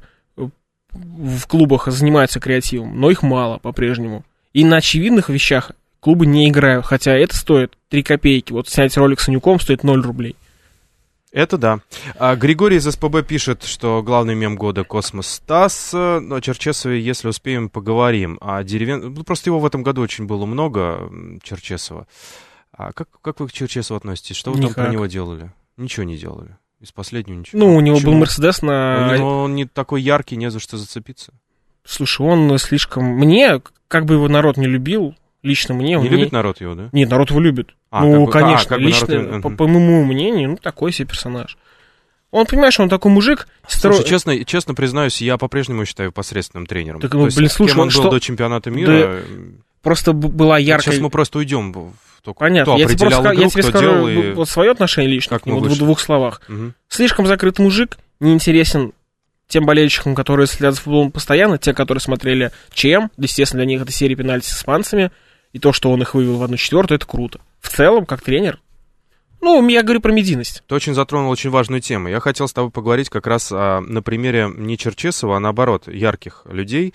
в клубах занимаются креативом, но их мало по-прежнему, и на очевидных вещах клубы не играют, хотя это стоит 3 копейки, вот снять ролик с Анюком стоит 0 рублей. Это да. Григорий из СПБ пишет, что главный мем года «Космос Стас». Но о Черчесове, если успеем, поговорим. Просто его в этом году очень было много, Черчесова. Как вы к Черчесову относитесь? Что вы там про него делали? Ничего не делали. Из последнего ничего. Ну, у него был Мерседес на... Он не такой яркий, не за что зацепиться. Слушай, он слишком... Мне, как бы его народ не любил, лично мне... Не любит народ его, да? Нет, народ его любит. Конечно, лично, по моему мнению, такой себе персонаж. Он, понимаешь, он такой мужик... Слушай, честно признаюсь, я по-прежнему считаю посредственным тренером. Так, слушай, кем он был до чемпионата мира... Просто была яркая... Сейчас мы просто уйдем... Понятно, я тебе скажу вот свое отношение лично к нему в 2 словах. Угу. Слишком закрытый мужик, неинтересен тем болельщикам, которые следят за футболом постоянно, те, которые смотрели ЧМ, естественно, для них это серия пенальти с испанцами, и то, что он их вывел в 1/4, это круто. В целом, как тренер, я говорю про медийность. Ты очень затронул очень важную тему. Я хотел с тобой поговорить как раз на примере не Черчесова, а наоборот, ярких людей,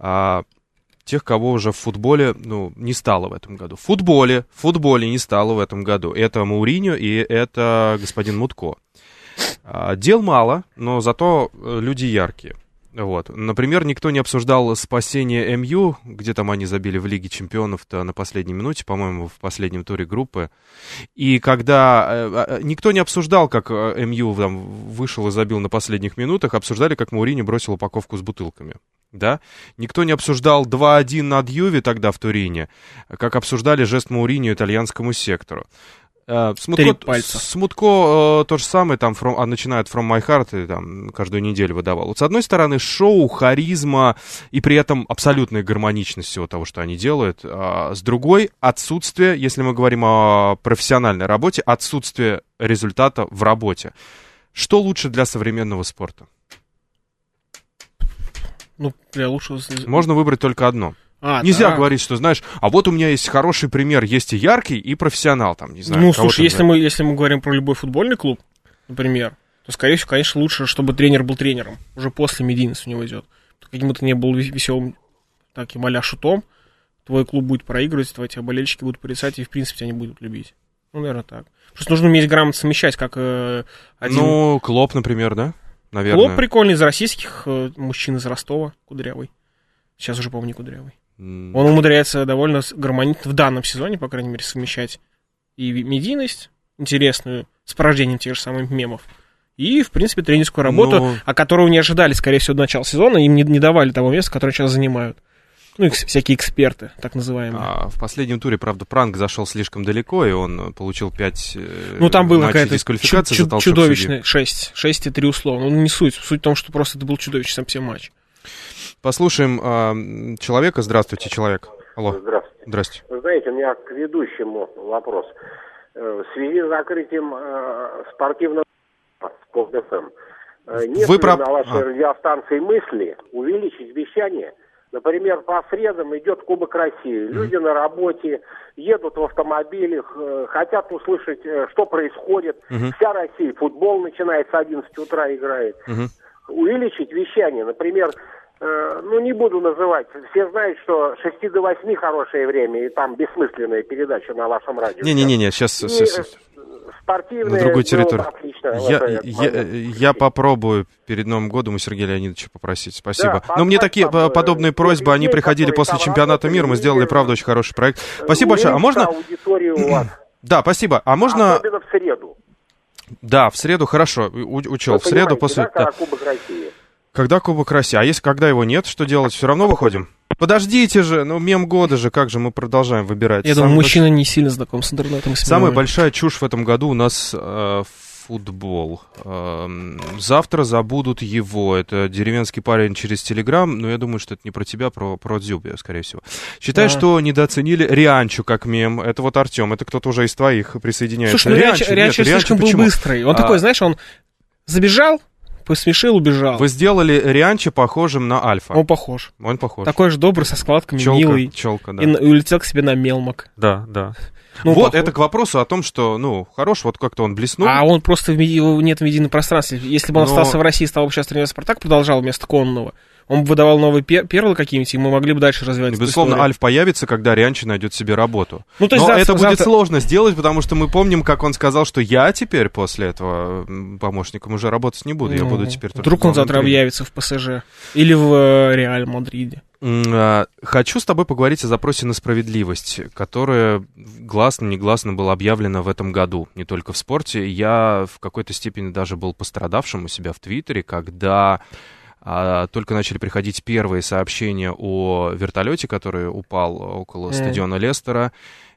тех, кого уже в футболе, не стало в этом году. В футболе не стало в этом году. Это Мауриньо и это господин Мутко. Дел мало, но зато люди яркие. Вот. Например, никто не обсуждал спасение МЮ, где там они забили в Лиге Чемпионов-то на последней минуте, по-моему, в последнем туре группы. И когда никто не обсуждал, как МЮ там вышел и забил на последних минутах, обсуждали, как Мауриньо бросил упаковку с бутылками. Да? Никто не обсуждал 2-1 над Юве тогда в Турине, как обсуждали жест Мауриньо итальянскому сектору. С Мутко то же самое, там, начиная от From My Heart, и там каждую неделю выдавал. Вот с одной стороны, шоу, харизма, и при этом абсолютная гармоничность всего того, что они делают. С другой, отсутствие, если мы говорим о профессиональной работе, отсутствие результата в работе. Что лучше для современного спорта? Можно выбрать только одно. Нельзя говорить, что, знаешь, а вот у меня есть хороший пример, есть и яркий, и профессионал, там, не знаю. Слушай, если мы говорим про любой футбольный клуб, например, то, скорее всего, конечно, лучше, чтобы тренер был тренером. Уже после медийности у него идет. Каким бы ты ни был веселым, таким а-ля шутом, твой клуб будет проигрывать, твои болельщики будут порицать, и, в принципе, они будут любить. Наверное, так. Просто нужно уметь грамотно совмещать, как один... Клоп, например, да? Наверное. Клоп прикольный, из российских, мужчин из Ростова, кудрявый. Сейчас уже, по-моему, не кудрявый. Он умудряется довольно гармонично в данном сезоне, по крайней мере, совмещать и медийность интересную с порождением тех же самых мемов, и, в принципе, тренерскую работу, о которой не ожидали, скорее всего, до начала сезона, им не давали того места, которое сейчас занимают. Всякие эксперты, так называемые. В последнем туре, правда, пранк зашел слишком далеко, и он получил 5 там была матчей какая-то дисквалификации за толчок чудовищная, 6 и 3 условно. Не суть. Суть в том, что просто это был чудовищный сам себе матч. Послушаем человека. Здравствуйте, человек. Алло. Здравствуйте. Здрасте. Вы знаете, у меня к ведущему вопрос. В связи с закрытием спортивного СпортФМ, нет ли на вашей радиостанции мысли увеличить вещание Например, по средам идет Кубок России. Люди на работе, едут в автомобилях, хотят услышать, что происходит. Вся Россия футбол начинает с 11 утра играет. Увеличить вещание. Например, не буду называть. Все знают, что 6 до 8 хорошее время, и там бессмысленная передача на вашем радио. Не-не-не, сейчас... Спортивные, на другой территории. Отлично. Я попробую перед Новым годом у Сергея Леонидовича попросить. Спасибо. Но мне такие подобные просьбы, они приходили после чемпионата мира. Мы сделали, правда, очень хороший проект. Спасибо большое. А можно... Да, спасибо. А можно... Особенно в среду. Да, в среду, хорошо, учел. В среду после... Когда Кубок России? Когда Кубок России? А если когда его нет, что делать? Все равно выходим? Подождите же, мем года же, как же мы продолжаем выбирать? Я думаю, мужчина не сильно знаком с интернетом. Самая большая чушь в этом году у нас футбол. Завтра забудут его. Это деревенский парень через Телеграм, но я думаю, что это не про тебя, про Дзюбе, скорее всего. Считай, что недооценили Рианчу как мем. Это вот Артем, это кто-то уже из твоих присоединяется. Слушай, Рианчу слишком был быстрый. Он такой, знаешь, он забежал, посмешил, убежал. Вы сделали Рианча похожим на Альфа. Он похож. Он похож. Такой же добрый, со складками, милый. Челка, да. И улетел к себе на Мелмак. Да. Вот, это к вопросу о том, что, хорош, вот как-то он блеснул. А он просто, его нет в медийном пространстве. Если бы он остался в России, стал бы сейчас тренер «Спартак», продолжал вместо Конного, он бы выдавал новые перлы какие-нибудь, и мы могли бы дальше развивать эту безусловно, историю. Альф появится, когда Рианчи найдет себе работу. То есть но это будет сложно сделать, потому что мы помним, как он сказал, что я теперь после этого помощником уже работать не буду, я буду теперь... Вдруг он завтра объявится в ПСЖ или в Реаль Мадриде. Хочу с тобой поговорить о запросе на справедливость, которое гласно-негласно было объявлено в этом году, не только в спорте. Я в какой-то степени даже был пострадавшим у себя в Твиттере, когда только начали приходить первые сообщения о вертолете, который упал около стадиона Лестера.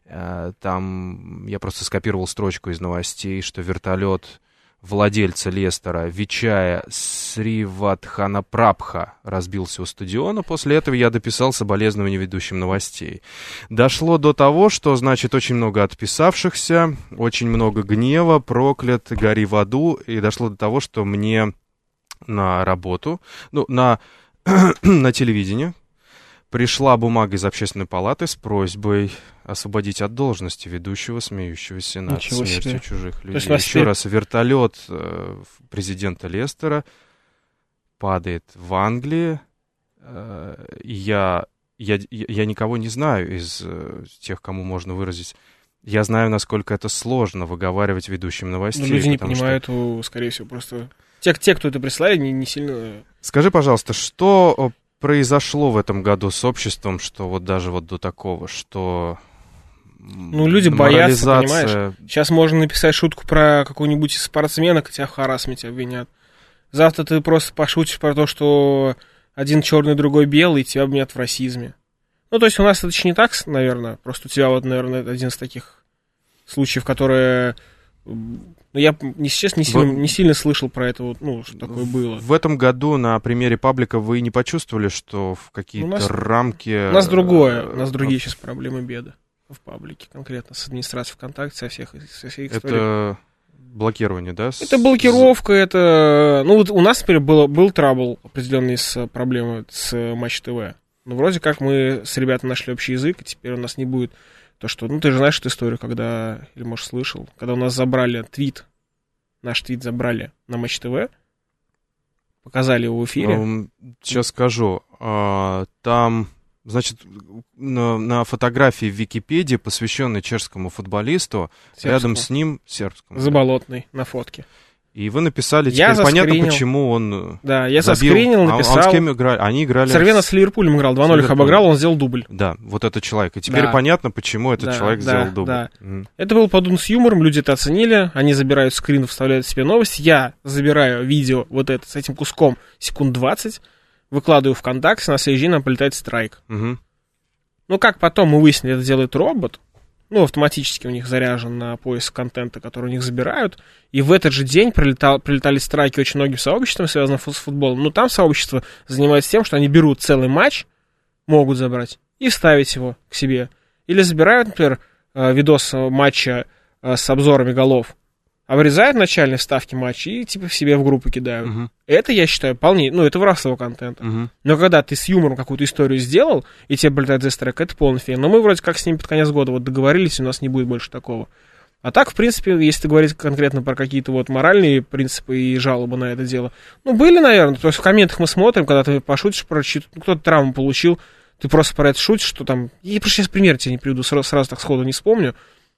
Там я просто скопировал строчку из новостей, что вертолет владельца Лестера Вичая Сриватханапрабха разбился у стадиона. После этого я дописал соболезнования ведущим новостей. Дошло до того, что, значит, очень много отписавшихся, очень много гнева, проклят, гори в аду, и дошло до того, что мне на работу, на телевидение пришла бумага из общественной палаты с просьбой освободить от должности ведущего, смеющегося над смертью чужих людей. Еще раз, вертолет президента Лестера падает в Англии. Я никого не знаю из тех, кому можно выразить. Я знаю, насколько это сложно выговаривать ведущим новостей. Но люди не понимают, скорее всего, просто... Те, кто это прислали, не сильно... Скажи, пожалуйста, что произошло в этом году с обществом, что вот даже вот до такого, что... люди боятся, понимаешь? Сейчас можно написать шутку про какого-нибудь спортсмена, тебя в харассменте обвинят. Завтра ты просто пошутишь про то, что один черный, другой белый, и тебя обвинят в расизме. То есть у нас это еще не так, наверное. Просто у тебя вот, наверное, один из таких случаев, которые... я, честно, не сильно слышал про это, что такое было. В этом году на примере паблика вы не почувствовали, что в какие-то рамки... У нас другое, у нас другие сейчас проблемы, беды в паблике, конкретно с администрацией ВКонтакте, со всех историй. Это блокирование, да? Это блокировка, это... у нас теперь был трабл определенный с проблемой с Матч ТВ. Вроде как мы с ребятами нашли общий язык, и теперь у нас не будет... То, что, ты же знаешь эту историю, когда, или, может, слышал, когда у нас забрали наш твит забрали на Матч ТВ, показали его в эфире. Сейчас скажу. Там, значит, на фотографии в Википедии, посвященной чешскому футболисту, рядом с ним, сербскому. Заболотный, на фотке. И вы написали, теперь понятно, почему он Да, я заскринил, написал. Он с кем играли? Они играли... Цервена с Ливерпулем играл, 2-0 их обыграл, он сделал дубль. Да, вот этот человек. И теперь понятно, почему этот человек сделал дубль. Да. Это было подумано с юмором, люди это оценили, они забирают скрин, вставляют себе новость, я забираю видео вот это с этим куском секунд 20, выкладываю ВКонтакте, на следующий день нам полетает страйк. Как потом мы выяснили, это делает робот, автоматически у них заряжен на поиск контента, который у них забирают. И в этот же день прилетали страйки очень многим сообществам, связанным с футболом. Но там сообщество занимается тем, что они берут целый матч, могут забрать, и вставить его к себе. Или забирают, например, видос матча с обзорами голов, обрезают начальные вставки матча и типа себе в группу кидают. Это, я считаю, вполне, это воровство контента. Но когда ты с юмором какую-то историю сделал, и тебе прилетает зестрек, это полный фейл. Но мы вроде как с ним под конец года вот договорились, у нас не будет больше такого. А так, в принципе, если говорить конкретно про какие-то вот моральные принципы и жалобы на это дело, были, наверное. То есть в комментах мы смотрим, когда ты пошутишь про кто-то травму получил, ты просто про это шутишь, что там... Я просто сейчас пример тебе не приведу, сразу так сходу не вспомню.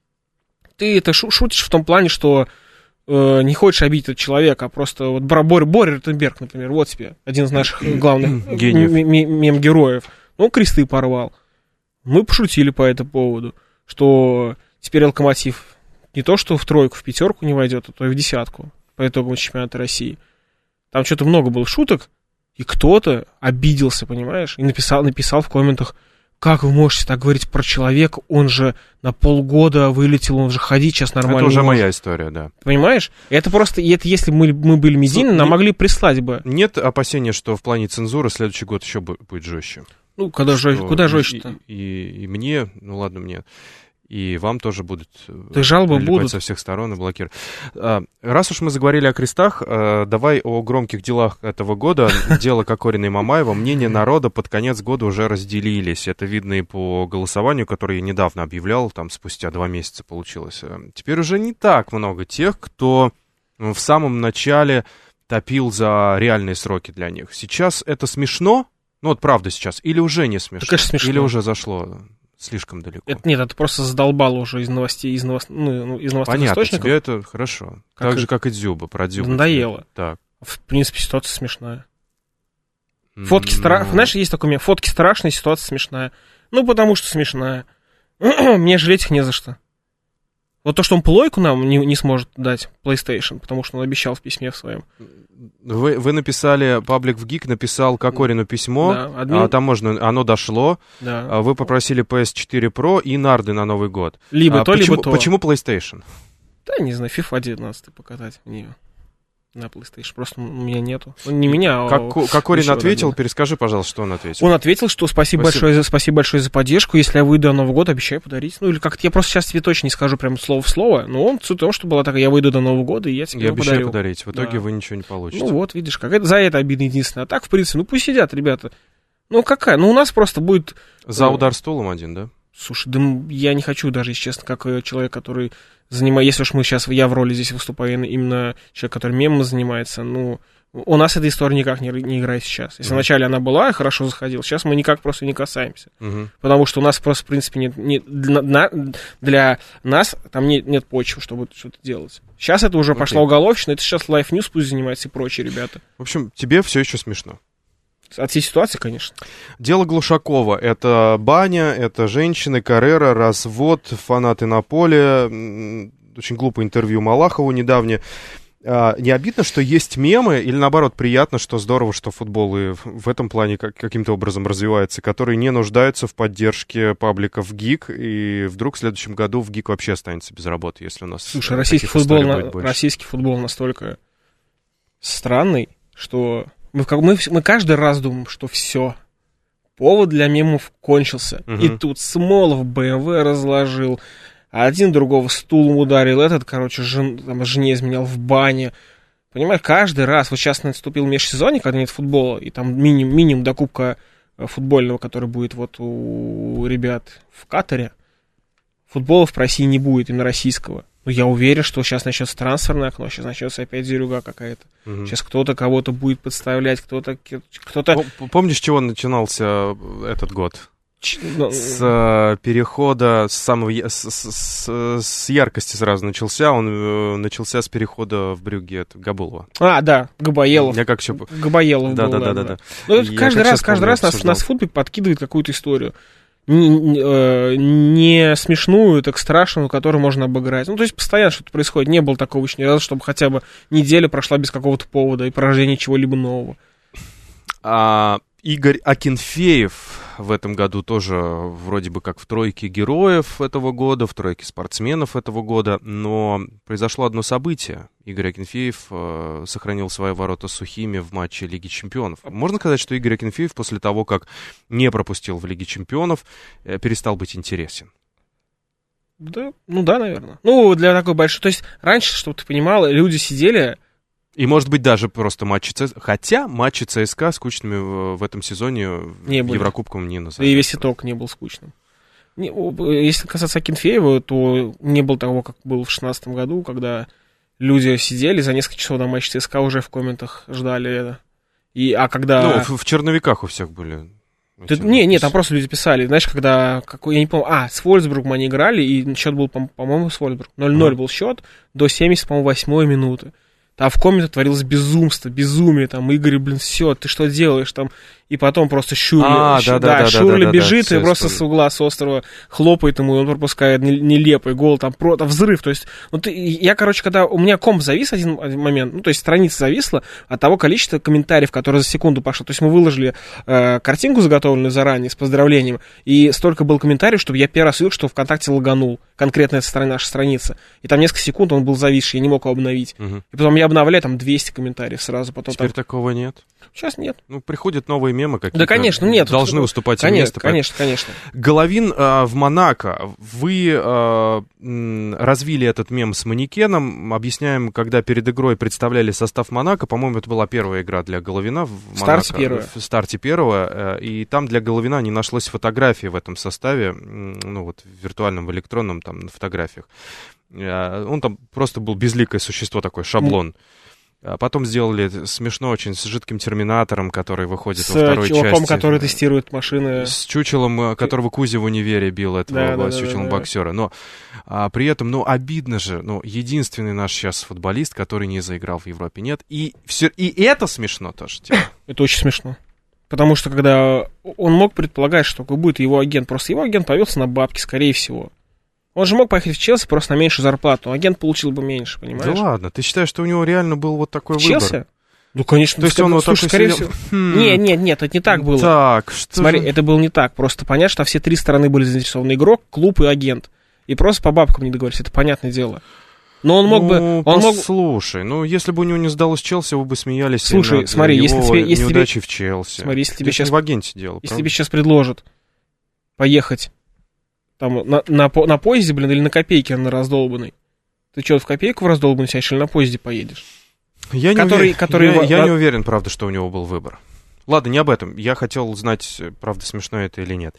Ты это шутишь в том плане, что не хочешь обидеть этого человека, а просто вот Боря Ротенберг, например, вот тебе, один из наших главных мем-героев. Он кресты порвал. Мы пошутили по этому поводу, что теперь Локомотив не то, что в тройку, в пятерку не войдет, а то и в десятку по итогам чемпионата России. Там что-то много было шуток, и кто-то обиделся, понимаешь, и написал в комментах: как вы можете так говорить про человека, он же на полгода вылетел, он же ходить сейчас нормально. Это уже моя история, да. Понимаешь? Это просто, это если мы были медийны, нам могли прислать бы. Нет опасения, что в плане цензуры следующий год еще будет жестче? Куда жестче-то? И мне, ладно, мне... И вам тоже будут жалобы будут со всех сторон и блокировать. Раз уж мы заговорили о крестах, давай о громких делах этого года. Дело Кокорина и Мамаева. Мнения народа под конец года уже разделились. Это видно и по голосованию, которое я недавно объявлял, там спустя 2 месяца получилось. Теперь уже не так много тех, кто в самом начале топил за реальные сроки для них. Сейчас это смешно? правда сейчас. Или уже не смешно? Конечно, смешно. Или уже зашло слишком далеко? Это просто задолбало уже из новостей, из новостных Понятно, источников. тебе это хорошо. Так же, как и Дзюба, про Дзюбу. Надоело. Так. В принципе, ситуация смешная. Фотки страшные. Знаешь, есть такой мем: фотки страшные, ситуация смешная. Потому что смешная. Мне жалеть их не за что. Вот то, что он плойку нам не сможет дать, PlayStation, потому что он обещал в письме в своем. Вы написали, паблик в ГИК написал Кокорину письмо, да, там оно дошло, да. Вы попросили PS4 Pro и нарды на Новый год. Либо либо то. Почему PlayStation? Да, не знаю, FIFA 19 покатать мне на PlayStation. Просто у меня нету. Не меня, а... Кокорин ответил, перескажи, пожалуйста, что он ответил. Он ответил, что спасибо большое за поддержку. Если я выйду на Новый год, обещаю подарить. Или как-то я просто сейчас тебе точно не скажу прям слово в слово, но он суть в том, что была такая: я выйду до Нового года, и я тебе его обещаю подарю. Подарить. В итоге вы ничего не получите. Видишь, как это, за это обидно единственное. А так, в принципе, пусть сидят ребята. Какая? У нас просто будет... За удар стулом один, да? Слушай, я не хочу даже, если честно, как человек, который занимается, если уж я в роли здесь выступаю, именно человек, который мемом занимается, у нас эта история никак не играет сейчас. Если вначале она была и хорошо заходила, сейчас мы никак просто не касаемся. Потому что у нас просто, в принципе, для нас там нет почвы, чтобы что-то делать. Сейчас это уже пошла уголовщина, это сейчас Life News пусть занимается и прочие ребята. В общем, тебе все еще смешно. От всей ситуации, конечно. Дело Глушакова. Это баня, это женщины, Каррера, развод, фанаты на поле. Очень глупое интервью Малахову недавнее. Не обидно, что есть мемы, или наоборот приятно, что здорово, что футбол и в этом плане каким-то образом развивается, которые не нуждаются в поддержке пабликов ГИК, и вдруг в следующем году в ГИК вообще останется без работы, если у нас... Слушай, российский футбол настолько странный, что... Мы каждый раз думаем, что все, повод для мемов кончился. И тут Смолов БМВ разложил, один другого стулом ударил, этот, жене изменял в бане. Понимаешь, каждый раз, вот сейчас наступил межсезонье, когда нет футбола, и там минимум до кубка футбольного, который будет вот у ребят в Катаре, футбола в России не будет, именно российского. Но я уверен, что сейчас начнется трансферное окно, сейчас начнется опять зерюга какая-то. Сейчас кто-то кого-то будет подставлять, кто-то... Помнишь, с чего начинался этот год? С перехода, с яркости сразу начался. Он начался с перехода в Брюгге от Габулова. Да, Габаелов. Я как все... Габаелов был, да. Каждый раз нас футбик подкидывает какую-то историю. Не смешную, так страшную, которую можно обыграть. То есть постоянно что-то происходит. Не было такого еще ни разу, чтобы хотя бы неделя прошла без какого-то повода и порождения чего-либо нового. Игорь Акинфеев в этом году тоже вроде бы как в тройке героев этого года, в тройке спортсменов этого года, но произошло одно событие. Игорь Акинфеев сохранил свои ворота сухими в матче Лиги Чемпионов. Можно сказать, что Игорь Акинфеев после того, как не пропустил в Лиге Чемпионов, перестал быть интересен? Да, наверное. Ну, для такой большой... То есть раньше, чтобы ты понимала, люди сидели... И, может быть, даже просто матчи ЦСКА. Хотя матчи ЦСКА скучными в этом сезоне не в были. Еврокубком не назовут. И весь итог не был скучным. Если касаться Акинфеева, то не было того, как было в 2016 году, когда люди сидели за несколько часов до матча ЦСКА уже в комментах ждали это. А когда... Ну, в черновиках у всех были... Не, там просто люди писали, знаешь, когда, я не помню, с Вольсбургом они играли, и счет был, по-моему, с Вольсбургом. 0-0 был счет до 78-й минуты. Там в комнате творилось безумие, там, Игорь, все, ты что делаешь, там, и потом просто Шурли бежит, и просто с угла, с острова хлопает ему, и он пропускает нелепый гол, там взрыв, то есть, когда у меня комп завис один момент, то есть страница зависла от того количества комментариев, которые за секунду пошло, то есть мы выложили картинку заготовленную заранее с поздравлением, и столько было комментариев, чтобы я первый раз увидел, что ВКонтакте лаганул, конкретно эта наша страница, и там несколько секунд он был зависший, я не мог его обновить, и потом я обновляю, там 200 комментариев сразу, потом теперь такого нет? Сейчас нет. Ну, приходят новые мемы какие-то. Да, конечно, нет. Должны уступать им место. Конечно. Головин в Монако. Вы развили этот мем с манекеном. Объясняем, когда перед игрой представляли состав Монако. По-моему, это была первая игра для Головина в Монако. В старте первого. И там для Головина не нашлось фотографии в этом составе. В виртуальном, в электронном, там, на фотографиях. Он там просто был безликое существо, такой шаблон. А потом сделали смешно очень с жидким терминатором, который выходит во второй части. С чуваком, который тестирует машины. С чучелом, которого Кузя в универе бил, с чучелом боксера. Но при этом, обидно же, единственный наш сейчас футболист, который не заиграл в Европе, нет. И это смешно тоже. Это очень смешно. Потому что когда он мог предполагать, что будет его агент, просто его агент повелся на бабки, скорее всего. Он же мог поехать в Челси просто на меньшую зарплату, агент получил бы меньше, понимаешь? Да ладно, ты считаешь, что у него реально был вот такой выбор? Челси? Ну, конечно. То есть он скорее всего... Нет, это не так было. Так, что Смотри, это было не так. Просто понятно, что все три стороны были заинтересованы: игрок, клуб и агент. И просто по бабкам не договорились, это понятное дело. Но он мог бы... Слушай, если бы у него не сдалось Челси, вы бы смеялись. Слушай, смотри, если неудачи в Челси. Смотри, если тебе сейчас... в агенте дело, если тебе сейчас предложат поехать там на поезде, или на копейке на раздолбанной. Ты что, в копейку в раздолбанной сядешь или на поезде поедешь? Я не уверен, правда, что у него был выбор. Ладно, не об этом. Я хотел узнать, правда, смешно это или нет.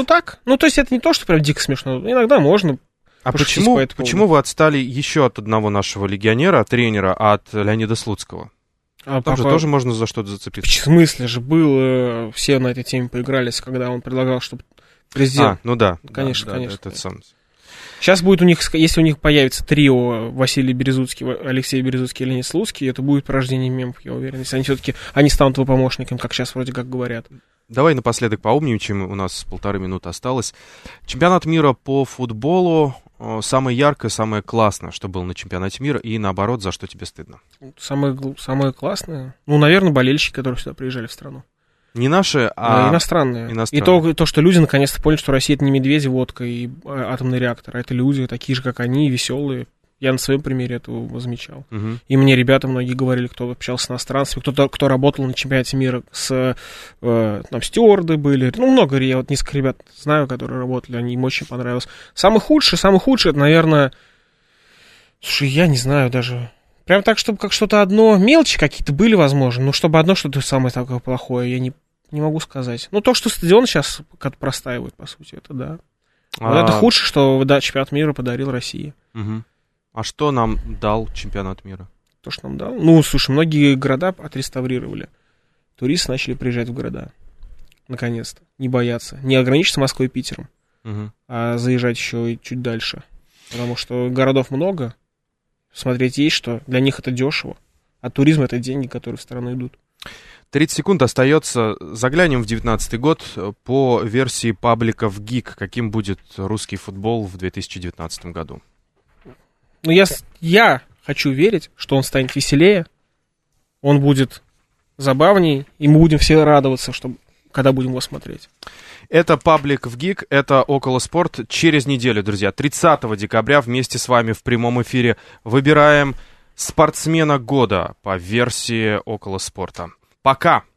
То есть это не то, что прям дико смешно. Иногда можно. А почему вы отстали еще от одного нашего легионера, тренера, от Леонида Слуцкого? Там же тоже можно за что-то зацепиться. В смысле же был, все на этой теме поигрались, когда он предлагал, чтобы президент... Конечно. Этот сам. Сейчас будет у них, если у них появится трио Василий Березуцкий, Алексей Березуцкий и Леонид Слуцкий, это будет порождение мемов, я уверен. Если они все-таки станут его помощниками, как сейчас вроде как говорят. Давай напоследок поумничаем, у нас 1,5 минуты осталось. Чемпионат мира по футболу. Самое яркое, самое классное, что было на чемпионате мира, и наоборот, за что тебе стыдно? Самое классное? наверное, болельщики, которые сюда приезжали в страну. Не наши, а иностранные. И то, что люди наконец-то поняли, что Россия — это не медведи, водка и атомный реактор, а это люди такие же, как они, веселые. Я на своем примере этого замечал. Угу. И мне ребята многие говорили, кто общался с иностранцами, кто работал на чемпионате мира там стюарды были. Много, я несколько ребят знаю, которые работали, им очень понравилось. Самый худший, это, наверное... Слушай, я не знаю даже... Прям так, чтобы как что-то одно... Мелочи какие-то были, возможно, но чтобы одно что-то самое такое плохое, я не могу сказать. То, что стадион сейчас как-то простаивает, по сути, это да. Это худшее, что чемпионат мира подарил России. Угу. А что нам дал чемпионат мира? То, что нам дал? Слушай, многие города отреставрировали. Туристы начали приезжать в города. Наконец-то. Не бояться. Не ограничиться Москвой и Питером, а заезжать еще и чуть дальше. Потому что городов много. Смотреть есть что. Для них это дешево. А туризм — это деньги, которые в страну идут. 30 секунд остается. Заглянем в 19 год по версии пабликов ГИК. Каким будет русский футбол в 2019 году? Я хочу верить, что он станет веселее, он будет забавней, и мы будем все радоваться, когда будем его смотреть. Это паблик в ГИК, это Около Спорт. Через неделю, друзья, 30 декабря вместе с вами в прямом эфире выбираем спортсмена года по версии Около Спорта. Пока!